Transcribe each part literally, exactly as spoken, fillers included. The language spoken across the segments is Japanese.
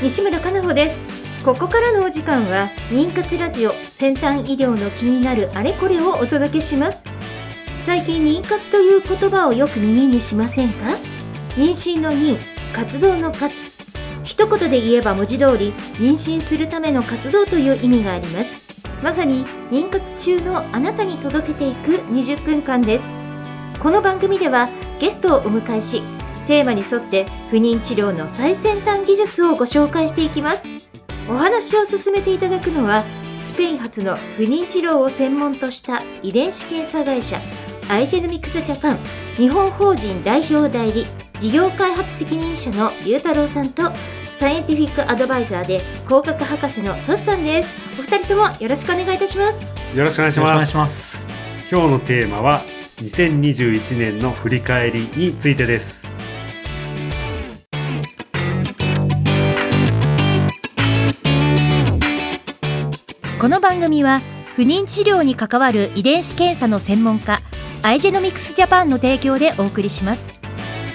西村かなほです。ここからのお時間は妊活ラジオ、先端医療の気になるあれこれをお届けします。最近妊活という言葉をよく耳にしませんか？妊娠の妊、活動の活、一言で言えば文字通り妊娠するための活動という意味があります。まさに妊活中のあなたに届けていくにじゅっぷんかんです。この番組ではゲストをお迎えし、テーマに沿って不妊治療の最先端技術をご紹介していきます。お話を進めていただくのは、スペイン発の不妊治療を専門とした遺伝子検査会社アイジェノミクスジャパン日本法人代表代理事業開発責任者の龍太郎さんと、サイエンティフィックアドバイザーで工学博士のトシさんです。お二人ともよろしくお願いいたします。 よろしくお願いします。ます今日のテーマはにせんにじゅういちねんの振り返りについてです。 この番組は不妊治療に関わる遺伝子検査の専門家アイジェノミクスジャパンの提供でお送りします。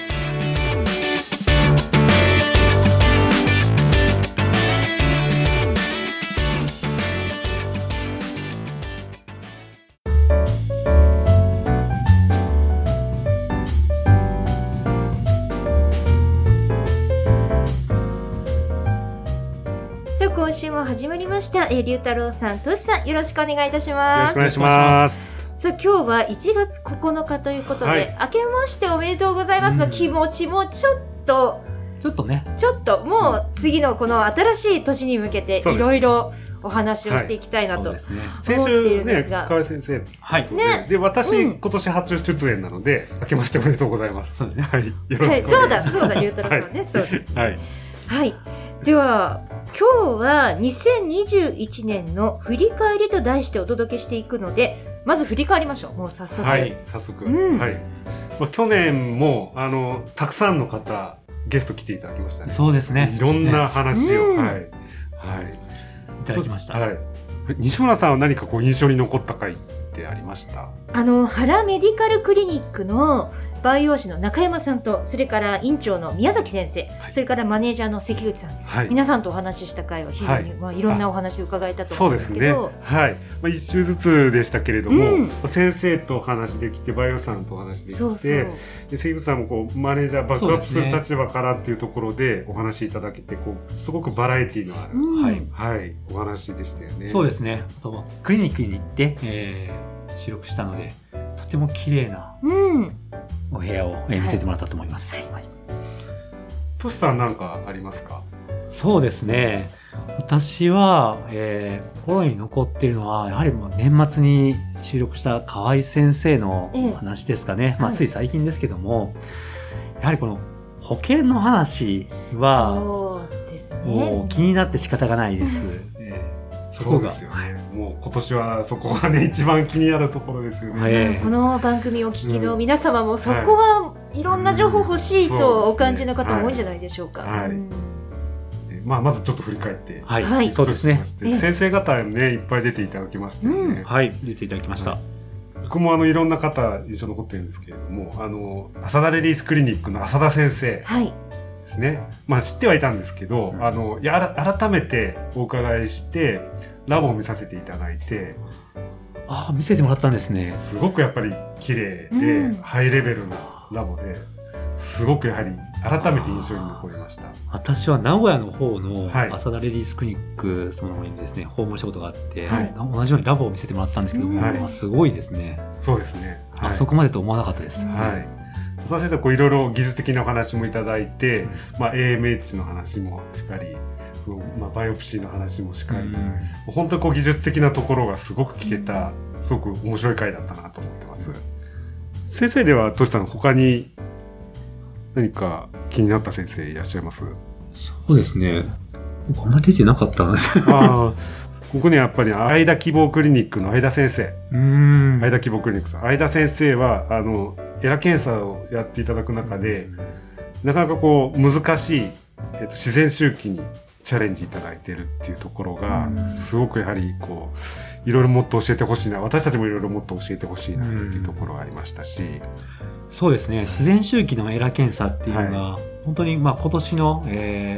今週も始まりました。えー、龍太郎さん、としさん、よろしくお願いいたします。 よろしくお願いします。 さあ、今日はいちがつここのかということで、はい、明けましておめでとうございますの気持ちもちょっとちょっとねちょっともう次のこの新しい年に向けていろいろお話をしていきたいなと思っているんですが、 先週ね、河合先生、 はい、 ね、で私、うん、今年初出演なので明けましておめでとうございます。 そうですね、 はい、よろしくお願いします。 そうだそうだ、龍太郎さんね、はい、そうですね、はいはい、では今日はにせんにじゅういちねんの振り返りと題してお届けしていくので、まず振り返りましょう。もう早速、 はい、早速、 うん、 はい、まあ、去年もあのたくさんの方ゲスト来ていただきましたね。 そうですね、 いろんな話を、 ね、 はい、はい、いただきました。 はい、西村さんは何かこう印象に残った回ってありました？ あの原メディカルクリニックの培養士の中山さんと、それから院長の宮崎先生、はい、それからマネージャーの関口さん、はい、皆さんとお話しした回は非常に、はい、まあ、いろんなお話を伺えたと思うんですけど、 そうですね、はい、まあ、一週ずつでしたけれども、うん、先生とお話できて、培養士さんとお話できて、そうそうで関口さんもこうマネージャーバックアップする立場からっていうところでお話しいただけて、こうすごくバラエティのある、うん、はいはい、お話でしたよね。 そうですね、あとクリニックに行って、えー、収録したのでとても綺麗な、うんお部屋を見せてもらったと思います。はいはい、 トシさん何かありますか？ そうですね、私は、えー、心に残っているのはやはりもう年末に収録した河合先生の話ですかね、ええ、まあ、つい最近ですけども、はい、やはりこの保険の話はそうですね、 もう気になって仕方がないです。えー、そこがそうですよね、もう今年はそこがね一番気になるところですよね。 えー、この番組を聞きの皆様もそこはいろんな情報欲しいとお感じの方も多いんじゃないでしょうか。 はいはい、うん、まあ、まずちょっと振り返って、 はいはい、そうですね、 先生方ねいっぱい出ていただきましたよね。うん、 はい、出ていただきました。はい、 僕もあのいろんな方印象残ってるんですけれども、あの浅田レディースクリニックの浅田先生ですね、はい、まあ、知ってはいたんですけど、うん、あのやら改めてお伺いしてラボを見させていただいて、 ああ、見せてもらったんですね。 すごくやっぱり綺麗で、うん、ハイレベルなラボですごくやはり改めて印象に残りました。 私は名古屋の方の浅田レディースクリニックそのにですね訪問したことがあって、はい、同じようにラボを見せてもらったんですけども、はい、まあ、すごいですね。 そうですね、 はい、あそこまでと思わなかったです。 はい、浅田先生こういろいろ技術的なお話もいただいて、うん、まあ、エーエムエイチ の話もしっかり、まあ、バイオプシーの話もしっかり、うん、本当にこう技術的なところがすごく聞けた、すごく面白い回だったなと思ってます。先生ではトシさん他に何か気になった先生いらっしゃいます？ そうですね、あんまり出てなかったんですあここにやっぱり相田希望クリニックの相田先生、うーん相田希望クリニックさん、相田先生はあのエラ検査をやっていただく中でなかなかこう難しい、えっと、自然周期にチャレンジいただいているっていうところがすごくやはりこういろいろもっと教えてほしいな、私たちもいろいろもっと教えてほしいなっていうところがありましたし、 そうですね、自然周期のエラ検査っていうのが、はい、本当にまあ今年の、え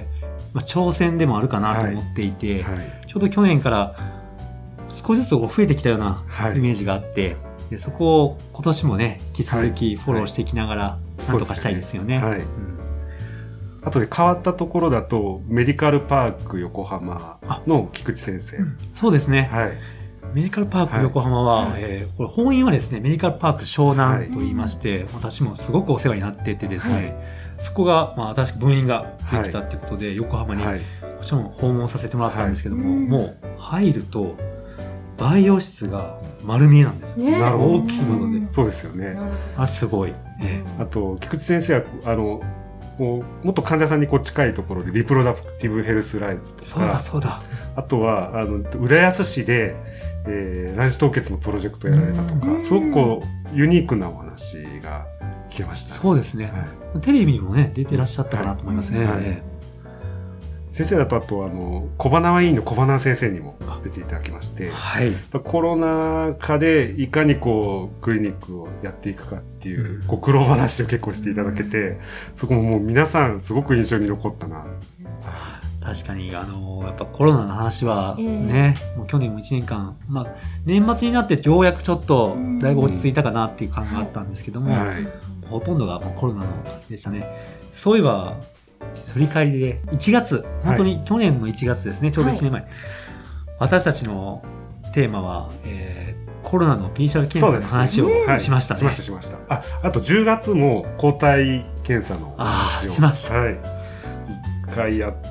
まあ、挑戦でもあるかなと思っていて、 はいはい、 ちょうど去年から少しずつ増えてきたようなイメージがあって、はい、でそこを今年もね引き続きフォローしていきながらなんとかしたいですよね。はいはい、うん、 あとで変わったところだとメディカルパーク横浜の菊池先生、うん、 そうですね、 はい、 メディカルパーク横浜は、はい、えー、これ本院はですねメディカルパーク湘南と言いまして、はい、私もすごくお世話になっててですね、はい、そこが、まあ、新しく分院ができたっていうことで、はい、横浜にもちろん訪問させてもらったんですけども、はい、もう入ると培養室が丸見えなんです、ね、大きいもので。 そうですよね。 あ、すごい、ね、 あと菊池先生はあのもうもっと患者さんにこう近いところでリプロダクティブヘルスライツとか、 そうだそうだ、 あとはあの浦安市で、えー、卵子凍結のプロジェクトをやられたとか、すごくこうユニークなお話が聞けました、ね、 そうですね、はい、テレビにもね出てらっしゃったかなと思いますね、はいはい、 先生だとあとあの小花委員の小花先生にも出ていただきまして、はい、コロナ禍でいかにこうクリニックをやっていくかっていう、うん、ご苦労話を結構していただけて、そこももう皆さんすごく印象に残ったな。 確かにあのやっぱコロナの話はね、えー、もう去年もいちねんかん、まあ、年末になってようやくちょっとだいぶ落ち着いたかなっていう感があったんですけども、うん、はい、ほとんどがもうコロナのでしたね。そういえば振り返りでいちがつ、本当に去年のいちがつですね、はい、ちょうどいちねんまえ、はい、私たちのテーマは、えー、コロナの ピーシーアール 検査の話をしましたね。 しましたしました。あ、あとじゅうがつも抗体検査の話をしました。 はい、いっかいやって、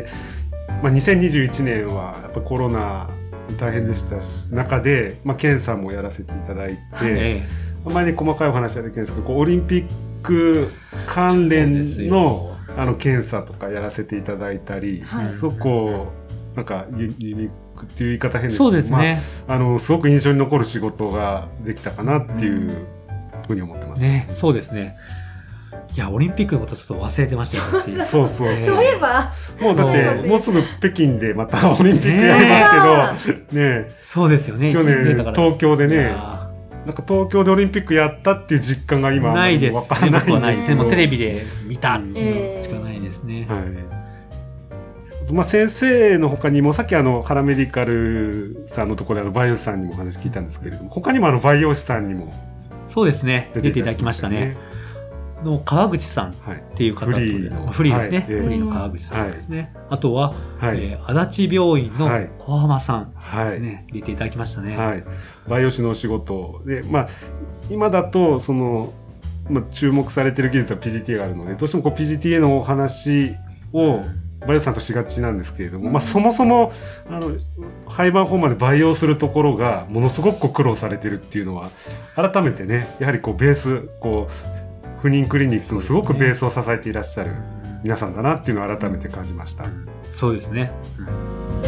まあ、にせんにじゅういちねんはやっぱコロナ大変でしたし中で、まあ、検査もやらせていただいて、はい、前に細かいお話はできるんですけど、こうオリンピック関連のあの検査とかやらせていただいたり、はい、そこなんかユニークっていう言い方変ですけど、 そうですね、 まあ、あのすごく印象に残る仕事ができたかなっていうふうに思ってます、 ね、そうですね。いやオリンピックのことちょっと忘れてましたしそうそう、 えー、そういえばもうだってもうすぐ北京でまたオリンピックやりますけど、ねね、 そうですよね。 去年東京でね、なんか東京でオリンピックやったっていう実感が今ないですね。 分からないんですけど、 ないですね。もうテレビで見たっていうのしかないですね、 えーはい。まあ、先生の他にもさっきあのハラメディカルさんのところであのバイオ師さんにもお話聞いたんですけれども、他にもあのバイオ師さんにもそうですね出ていただきましたね。の川口さんっていう方と、はい、フリーのフリーですね、はい、フリーの川口さんですね、はい、あとは、はい、えー、足立病院の小浜さんですね、はい、出ていただきましたね、 はい、バイオ師のお仕事で、まあ、今だとその、まあ、注目されている技術は ピージーティー があるので、どうしてもこう ピージーティーエー のお話をバイオ師さんとしがちなんですけれども、まあ、そもそもあの胚盤胞まで培養するところがものすごく苦労されているっていうのは改めてね、やはりこうベースこう不妊クリニックのすごくベースを支えていらっしゃる皆さんだなっていうのを改めて感じました。 そうですね、うん、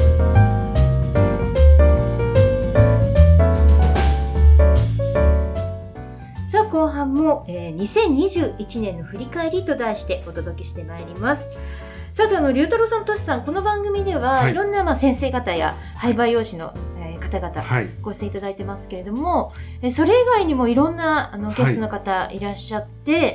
さあ後半も、えー、にせんにじゅういちねんの振り返りと題してお届けしてまいります。さてあの龍太郎さん、としさん、この番組では、はい、いろんな、まあ、先生方や胚培養士の、えー、方々、はい、ご出演いただいてますけれども、えー、それ以外にもいろんなあのゲストの方いらっしゃって、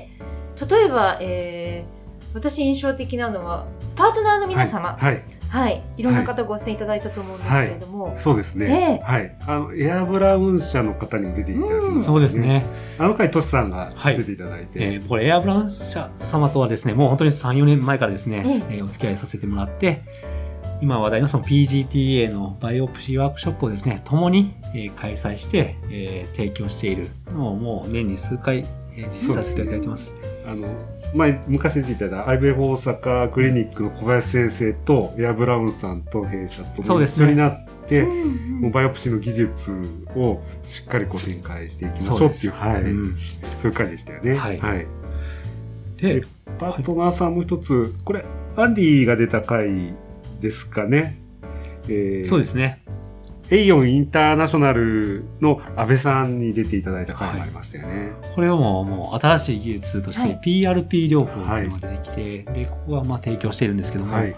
はい、例えば、えー、私印象的なのはパートナーの皆様、はいはいはい、いろんな方ご出演いただいたと思うんですけれども、 はいはい、そうですね、えーはい、あのエアブラウン社の方にも出ていただきました、ね、 そうですね。 あの回トシさんが出ていただいて、 はい、えー、これエアブラウン社様とはですね、もう本当に さん,よ 年前からですね、えーえー、お付き合いさせてもらって、今話題のその ピージーティーエー のバイオプシーワークショップをですね、共に、えー、開催して、えー、提供しているのをもう年に数回、えー、実施させていただいてます。 あの前昔出ていただいた アイビーエフ 大阪クリニックの小林先生とエアブラウンさんと弊社と一緒になって、ね、もうバイオプシーの技術をしっかりこう展開していきましょうっていう、はい、うん、そういう回でしたよね。はい。はい、で、パートナーさんも一つ、これアンディが出た回ですかね。 えー、そうですね。 エイオンインターナショナルの安倍さんに出ていただいた回もありましたよね。はい、 これはもう、もう新しい技術として ピーアールピー 療法が出てきて、はい、でここはまあ提供しているんですけども、はい、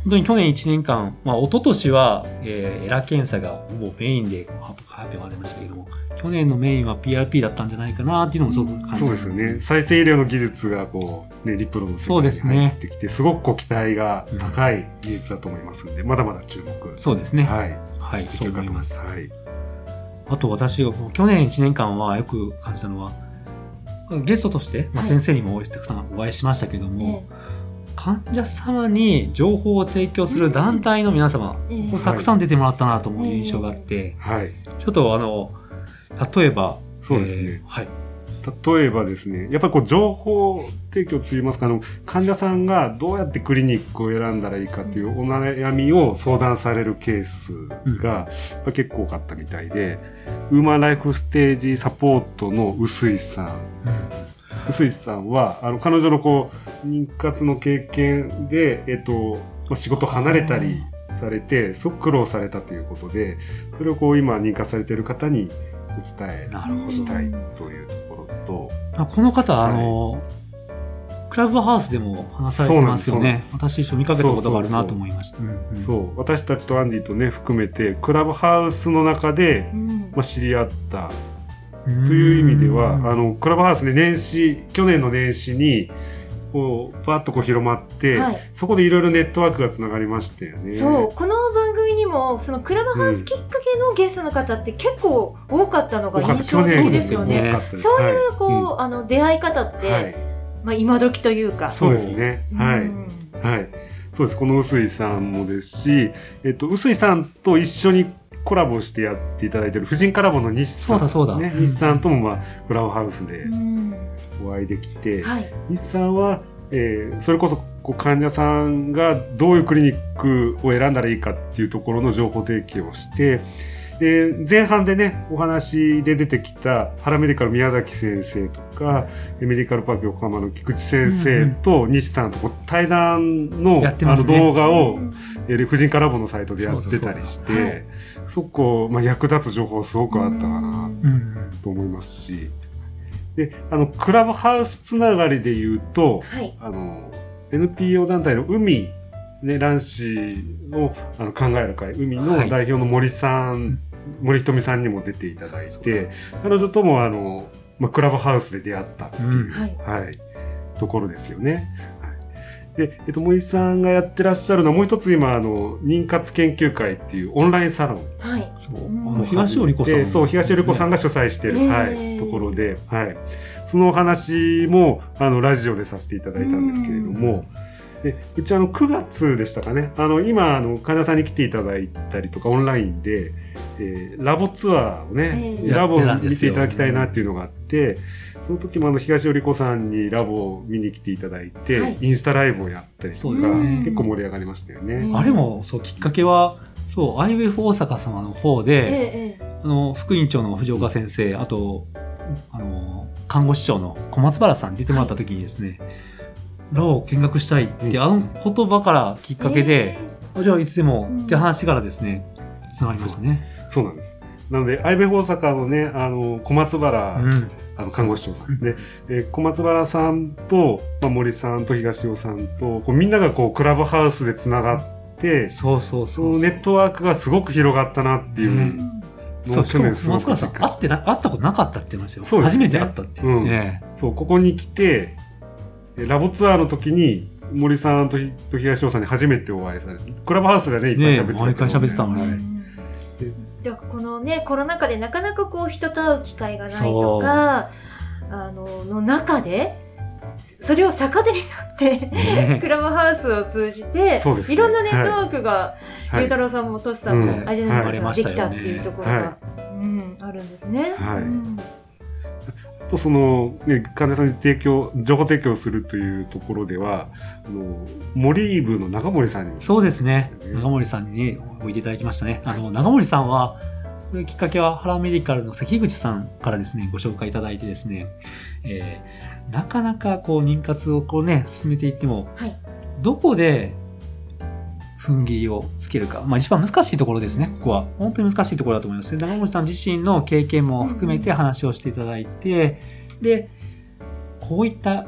本当に去年いちねんかん、まあ、一昨年は、えー、エラ検査がほぼメインで発表が出ましたけども、去年のメインは ピーアールピー だったんじゃないかなっていうのもすごく感じます。 そうですよね。再生医療の技術がこう、ね、リプロの世界に入ってきて、すごくこう期待が高い技術だと思いますので、うん、まだまだ注目。 そうですね。 はい。 はい、そう思います。 はい。 あと私が去年いちねんかんはよく感じたのは、ゲストとして、まあ、先生にもたくさんお会いしましたけども、はい、患者様に情報を提供する団体の皆様、うん、たくさん出てもらったなという印象があって、はい、ちょっとあの例えばそうですね、 えー、はい、 例えばですね、やっぱりこう情報提供といいますか、あの患者さんがどうやってクリニックを選んだらいいかというお悩みを相談されるケースが結構多かったみたいで、ウーマンライフステージサポートの臼井さん、臼井さんはあの彼女のこう妊活の経験で、えっと、仕事離れたりされてすごく苦労されたということで、それをこう今妊活されている方にお伝えしたいというところと、 この方、はい、あのクラブハウスでも話されてますよね。私一緒見かけたことがあるなと思いました。 そう私たちとアンディとね含めてクラブハウスの中で、うんまあ、知り合ったという意味では、あのクラブハウスで年始去年の年始にこうパッとこう広まって、はい、そこでいろいろネットワークがつながりましたよね。 そうこの番組にもそのクラブハウスきっかけのゲストの方って結構多かったのが印象的ですよね。ねそういうこう、はい、あの出会い方って、はいまあ、今時というかそうですね、うん、はい、はい、そうです。この臼井さんもですし、えっと、臼井さんと一緒にコラボしてやっていただいている婦人科ラボの西さんですね。そうだそうだ、西さんとも、まあ、クラブハウスでお会いできて、うんはい、西さんは、えー、それこそこう患者さんがどういうクリニックを選んだらいいかっていうところの情報提供をして、で前半でねお話で出てきたパラメディカル宮崎先生とかメディカルパーク横浜の菊池先生と西さんとこう対談 の,、ね、あの動画を、えー、婦人科ラボのサイトでやってたりしてそこ、まあ、役立つ情報すごくあったかなと思いますし、であのクラブハウスつながりで言うと、はい、あの エヌピーオー 団体の海ね、卵子をあの考える会海の代表の森さん、はい、森ひとみさんにも出ていただいて、彼女ともあの、まあ、クラブハウスで出会ったっていう、うんはいはい、ところですよね。はい、で、えっと、森さんがやってらっしゃるのはもう一つ今あの妊活研究会っていうオンラインサロン、はい、そうあの東尾理子さん、そう東尾理子さんが主催している、えーはい、ところで、はい、そのお話もあのラジオでさせていただいたんですけれども、でうちあのくがつでしたかね、あの今あの患者さんに来ていただいたりとかオンラインで、えー、ラボツアーをね、えー、ラボを見ていただきたいなっていうのがあって、その時もあの東尾理子さんにラボを見に来ていただいて、はい、インスタライブをやったりとか、ね、結構盛り上がりましたよね。 あれもそうきっかけはそう アイビーエフ 大阪様の方で、えー、あの副院長の藤岡先生、あとあの看護師長の小松原さんに出てもらった時にですね、はいラボを見学したいって、うん、あの言葉からきっかけで、えー、じゃあいつでもって話からですね、つながりましたね。 そう、そうなんです。なので アイビーエフ 大阪のねあの小松原、うん、あの看護師長さんで、えー、小松原さんと、まあ、森さんと東尾さんとこうみんながこうクラブハウスでつながってそうそうそうそうそのネットワークがすごく広がったなっていう、うんそう、しかも小松原さん会ってな会ったことなかったって言いましたよ。そうですね、初めて会ったっていう、ねうん、そうここに来てラボツアーの時に森さんと東尾さんに初めてお会いされて、クラブハウスでねいっぱい喋ってた、ね、 毎回喋ってたのに、はい、 でこのねコロナ禍でなかなかこう人と会う機会がないとかあのの中でそれを逆手になって、ね、クラブハウスを通じて、ね、いろんなネットワークが、はい、ゆうたろうさんもとしさんも、うん、アジャナミさんができたっていうところが、はいうん、あるんですね。はいうんとその、ね、患者さんに提供情報提供するというところではあの森部の長森さんにも、 ね、そうですね長森さんにおいでいただきましたね。あの長森さんはこれきっかけはハラメディカルの関口さんからですねご紹介いただいてですね、えー、なかなかこう妊活をこうね進めていっても、はい、どこで踏ん切りをつけるか、まあ、一番難しいところですね。ここは本当に難しいところだと思います。長森さん自身の経験も含めて話をしていただいて、でこういった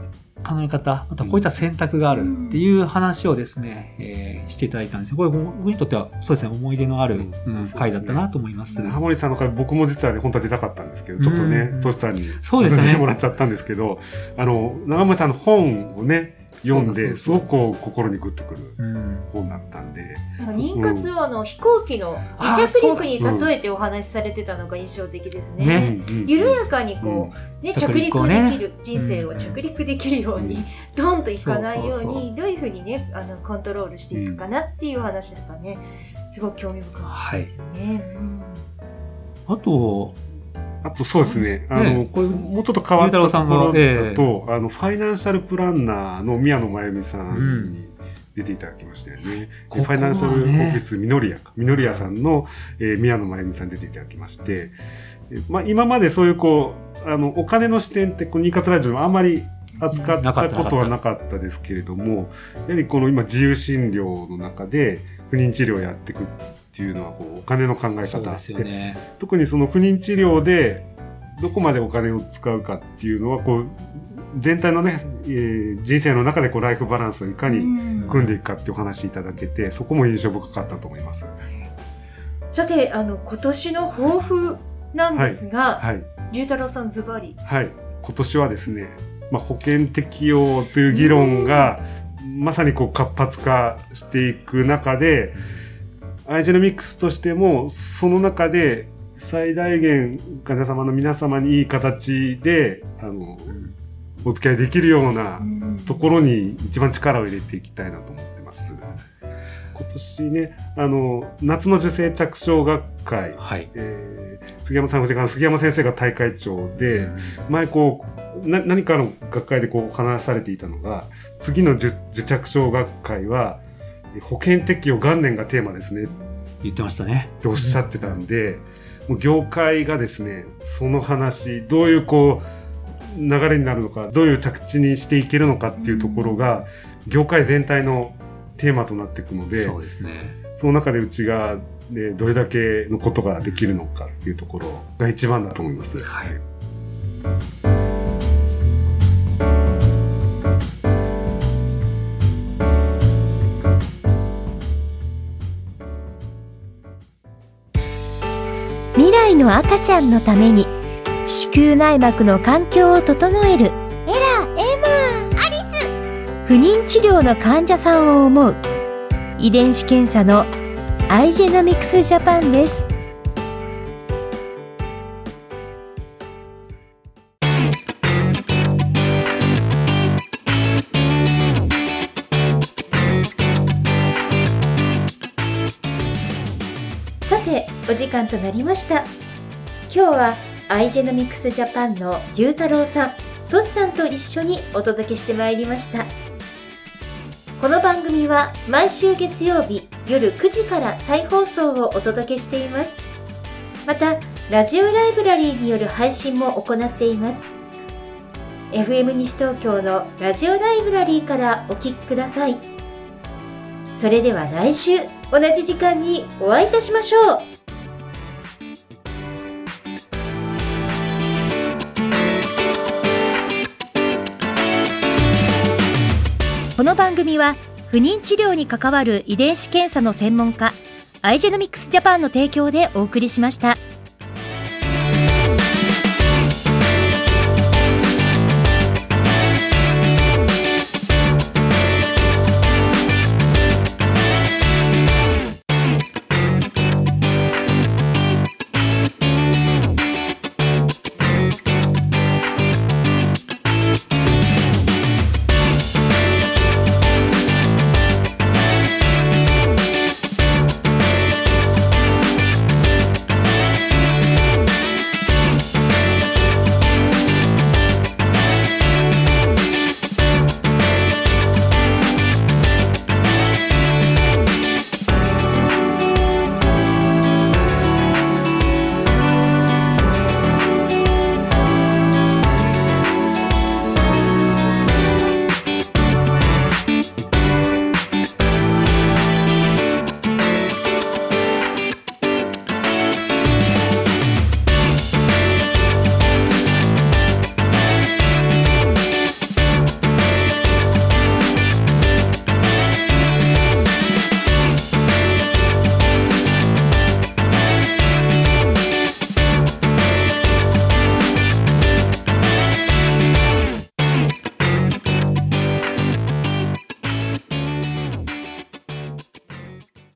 考え方、またこういった選択があるっていう話をですね、うんえー、していただいたんですよ。これ僕にとってはそうですね、思い出のある、うんうん、回だったなと思います。 羽森さんの回、僕も実はね、本当は出たかったんですけど、ちょっとね、トシさんにそうですね、 もらっちゃったんですけど、あの、長森さんの本をね、読んで、すごくこう心にグッとくる本だったんで。 妊活をあの飛行機の離着陸に例えてお話しされてたのが印象的ですね。ね緩やかにこう、ね、着陸できる、人生を着陸できるように、ドンといかないように、どういうふうにね、あの、コントロールしていくかなっていう話とかね、すごく興味深かったですよね。 あと、 あとそうですね、あの、これもうちょっと変わったところだと、えー、あの、ファイナンシャルプランナーの宮野真由美さんに出ていただきましたよね。うん、ファイナンシャルオフィスミノリアか、ミノリアさんの、えー、宮野真由美さんに出ていただきまして、まあ今までそういうこう、あの、お金の視点って、こう、ニーカツラジオもあんまり扱ったことはなかったですけれども、やはりこの今自由診療の中で不妊治療をやっていくっていうのはこうお金の考え方ですよね。特にその不妊治療でどこまでお金を使うかっていうのはこう全体のね、えー、人生の中でこうライフバランスをいかに組んでいくかっていうお話いただけて、そこも印象深かったと思います。 さて、あの今年の抱負なんですが、はいはい、龍太郎さんズバリ。 はい、今年はですね、まあ、保険適用という議論がまさにこう活発化していく中で、アイジェノミクスとしてもその中で最大限患者様の皆様にいい形であのお付き合いできるようなところに一番力を入れていきたいなと思ってます。今年ね、あの夏の受精着床学会、はいえー、杉山さん藤川杉山先生が大会長で、前こうな何かの学会でこう話されていたのが、次の受着床学会は保険適用元年がテーマですね言ってましたねっておっしゃってたんで、もう業界がですねその話どういうこう流れになるのか、どういう着地にしていけるのかっていうところが業界全体のテーマとなっていくので、 そうですね、 その中でうちが、ね、どれだけのことができるのかっていうところが一番だと思います。はい、 未来の赤ちゃんのために子宮内膜の環境を整えるエラ、エマ、アリス。不妊治療の患者さんを思う遺伝子検査のアイジェノミクスジャパンです。 さて、お時間となりました。今日はアイジェノミクスジャパンの龍太郎さん、トシさんと一緒にお届けしてまいりました。この番組は毎週月曜日夜くじから再放送をお届けしています。また、ラジオライブラリーによる配信も行っています。エフエム 西東京のラジオライブラリーからお聞きください。それでは来週同じ時間にお会いいたしましょう。 この番組は不妊治療に関わる遺伝子検査の専門家アイジェノミクスジャパンの提供でお送りしました。